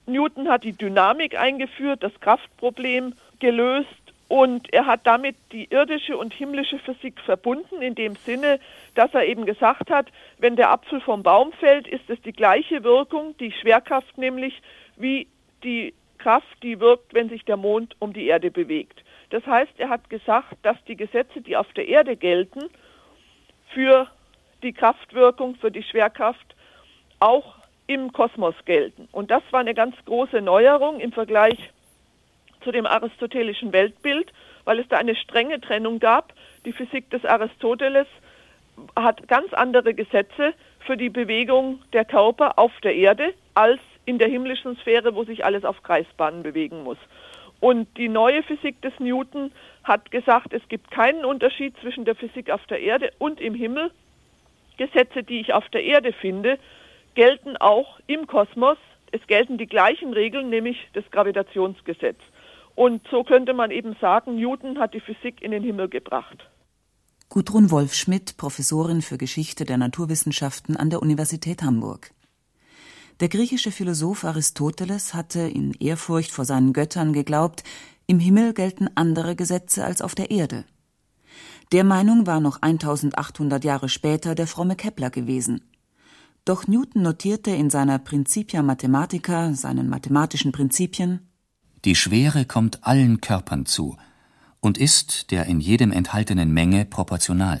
Newton hat die Dynamik eingeführt, das Kraftproblem gelöst und er hat damit die irdische und himmlische Physik verbunden, in dem Sinne, dass er eben gesagt hat, wenn der Apfel vom Baum fällt, ist es die gleiche Wirkung, die Schwerkraft nämlich, wie die Kraft, die wirkt, wenn sich der Mond um die Erde bewegt. Das heißt, er hat gesagt, dass die Gesetze, die auf der Erde gelten, für die Kraftwirkung, für die Schwerkraft auch im Kosmos gelten. Und das war eine ganz große Neuerung im Vergleich zu dem aristotelischen Weltbild, weil es da eine strenge Trennung gab. Die Physik des Aristoteles hat ganz andere Gesetze für die Bewegung der Körper auf der Erde als in der himmlischen Sphäre, wo sich alles auf Kreisbahnen bewegen muss. Und die neue Physik des Newton hat gesagt, es gibt keinen Unterschied zwischen der Physik auf der Erde und im Himmel. Gesetze, die ich auf der Erde finde, gelten auch im Kosmos. Es gelten die gleichen Regeln, nämlich das Gravitationsgesetz. Und so könnte man eben sagen, Newton hat die Physik in den Himmel gebracht. Gudrun Wolf-Schmidt, Professorin für Geschichte der Naturwissenschaften an der Universität Hamburg. Der griechische Philosoph Aristoteles hatte in Ehrfurcht vor seinen Göttern geglaubt, im Himmel gelten andere Gesetze als auf der Erde. Der Meinung war noch 1800 Jahre später der fromme Kepler gewesen. Doch Newton notierte in seiner Principia Mathematica, seinen mathematischen Prinzipien: Die Schwere kommt allen Körpern zu und ist der in jedem enthaltenen Menge proportional.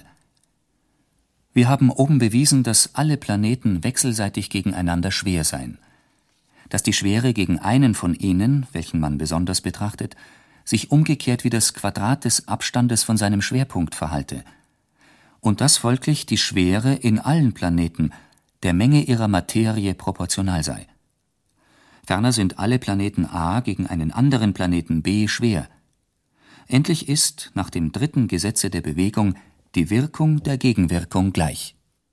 Wir haben oben bewiesen, dass alle Planeten wechselseitig gegeneinander schwer seien. Dass die Schwere gegen einen von ihnen, welchen man besonders betrachtet, sich umgekehrt wie das Quadrat des Abstandes von seinem Schwerpunkt verhalte. Und dass folglich die Schwere in allen Planeten der Menge ihrer Materie proportional sei. Ferner sind alle Planeten A gegen einen anderen Planeten B schwer. Endlich ist, nach dem dritten Gesetze der Bewegung, die Wirkung der Gegenwirkung gleich.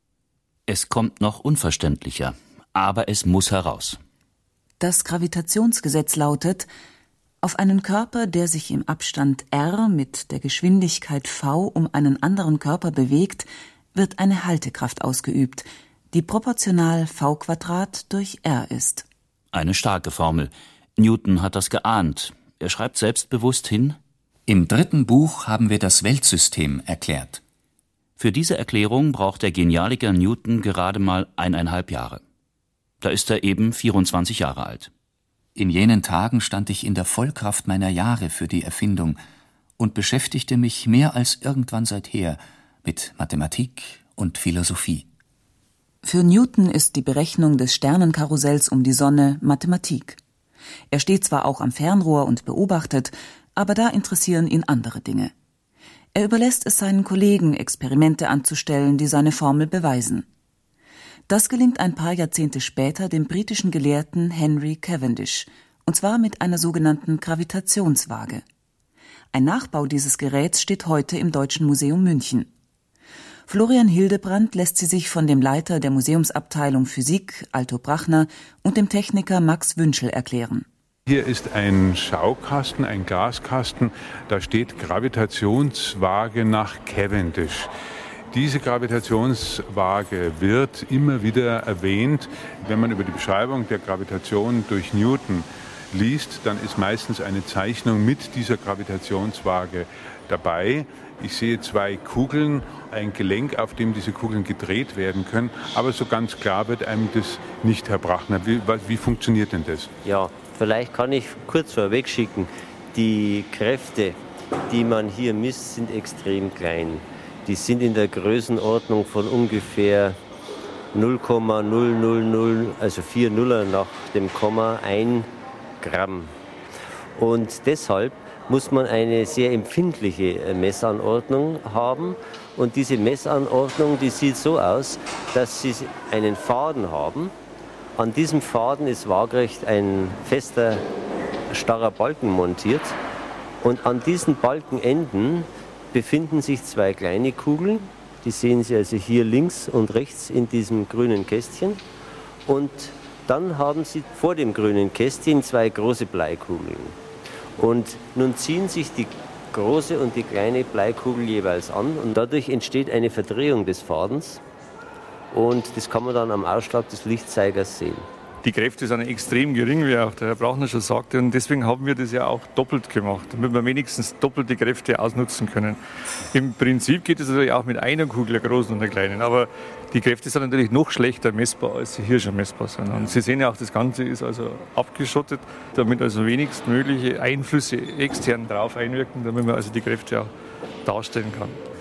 Es kommt noch unverständlicher, aber es muss heraus. Das Gravitationsgesetz lautet: Auf einen Körper, der sich im Abstand r mit der Geschwindigkeit v um einen anderen Körper bewegt, wird eine Haltekraft ausgeübt, die proportional v² durch r ist. Eine starke Formel. Newton hat das geahnt. Er schreibt selbstbewusst hin: Im dritten Buch haben wir das Weltsystem erklärt. Für diese Erklärung braucht der Genialiker Newton gerade mal 1,5 Jahre. Da ist er eben 24 Jahre alt. In jenen Tagen stand ich in der Vollkraft meiner Jahre für die Erfindung und beschäftigte mich mehr als irgendwann seither mit Mathematik und Philosophie. Für Newton ist die Berechnung des Sternenkarussells um die Sonne Mathematik. Er steht zwar auch am Fernrohr und beobachtet, aber da interessieren ihn andere Dinge. Er überlässt es seinen Kollegen, Experimente anzustellen, die seine Formel beweisen. Das gelingt ein paar Jahrzehnte später dem britischen Gelehrten Henry Cavendish, und zwar mit einer sogenannten Gravitationswaage. Ein Nachbau dieses Geräts steht heute im Deutschen Museum München. Florian Hildebrand lässt sie sich von dem Leiter der Museumsabteilung Physik, Alto Brachner, und dem Techniker Max Wünschel erklären. Hier ist ein Schaukasten, ein Glaskasten, da steht Gravitationswaage nach Cavendish. Diese Gravitationswaage wird immer wieder erwähnt. Wenn man über die Beschreibung der Gravitation durch Newton liest, dann ist meistens eine Zeichnung mit dieser Gravitationswaage dabei. Ich sehe 2 Kugeln, ein Gelenk, auf dem diese Kugeln gedreht werden können. Aber so ganz klar wird einem das nicht, Herr Brachner. Wie funktioniert denn das? Ja, vielleicht kann ich kurz vorweg schicken. Die Kräfte, die man hier misst, sind extrem klein. Die sind in der Größenordnung von ungefähr 0,000, also 4 Nuller nach dem Komma, 1 Gramm. Und deshalb muss man eine sehr empfindliche Messanordnung haben. Und diese Messanordnung, die sieht so aus, dass Sie einen Faden haben. An diesem Faden ist waagrecht ein fester, starrer Balken montiert. Und an diesen Balkenenden befinden sich 2 kleine Kugeln. Die sehen Sie also hier links und rechts in diesem grünen Kästchen. Und dann haben Sie vor dem grünen Kästchen 2 große Bleikugeln. Und nun ziehen sich die große und die kleine Bleikugel jeweils an und dadurch entsteht eine Verdrehung des Fadens und das kann man dann am Ausschlag des Lichtzeigers sehen. Die Kräfte sind extrem gering, wie auch der Herr Brauchner schon sagte. Und deswegen haben wir das ja auch doppelt gemacht, damit wir wenigstens doppelte Kräfte ausnutzen können. Im Prinzip geht es natürlich auch mit einer Kugel, einer großen und einer kleinen. Aber die Kräfte sind natürlich noch schlechter messbar, als sie hier schon messbar sind. Und Sie sehen ja auch, das Ganze ist also abgeschottet, damit also wenigstmögliche Einflüsse extern drauf einwirken, damit man also die Kräfte auch darstellen kann.